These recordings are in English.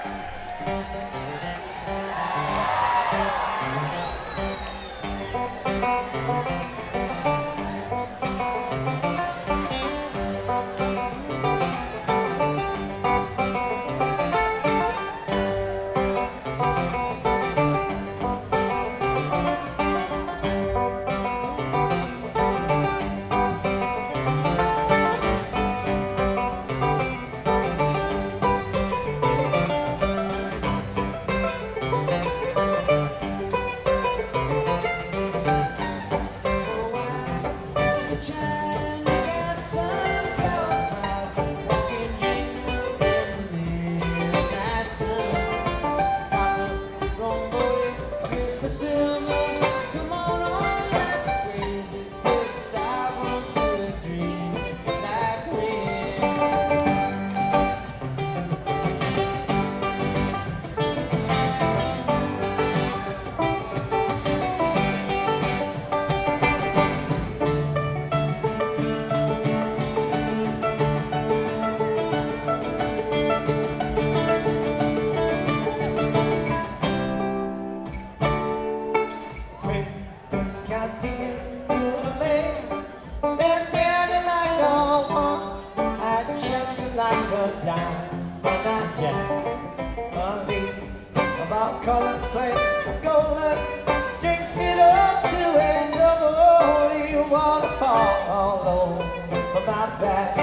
Like a dime when I jam a leaf of all colors, play a golden string fiddle to a double waterfall all over my back.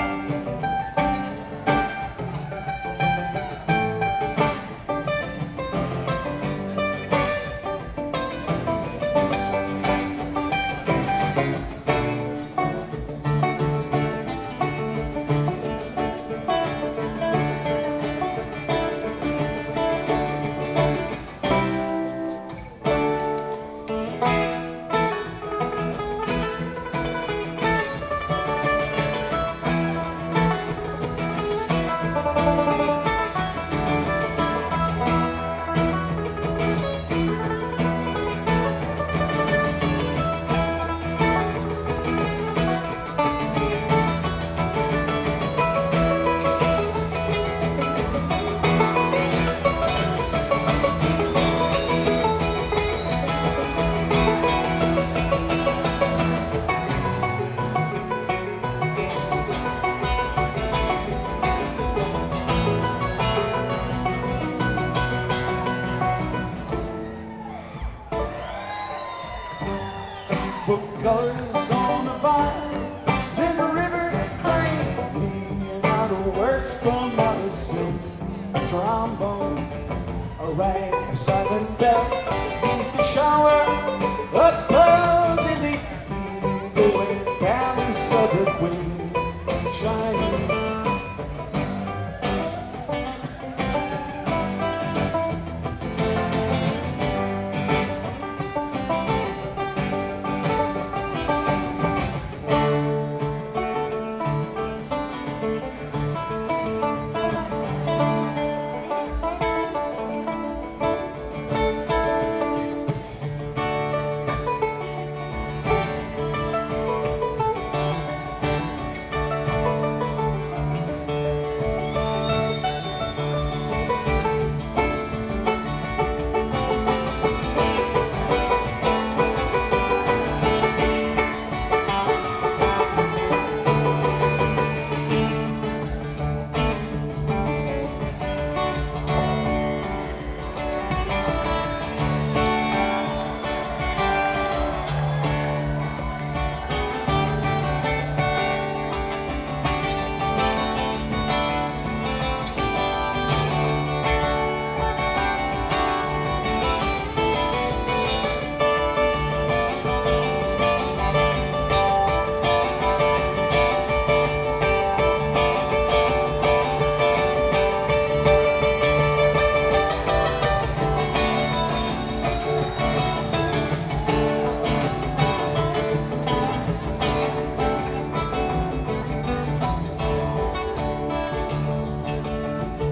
Put colors on the vine, then the river clean, and out of works from outer sea. Trombone, a rang, a silent bell, beneath the shower, up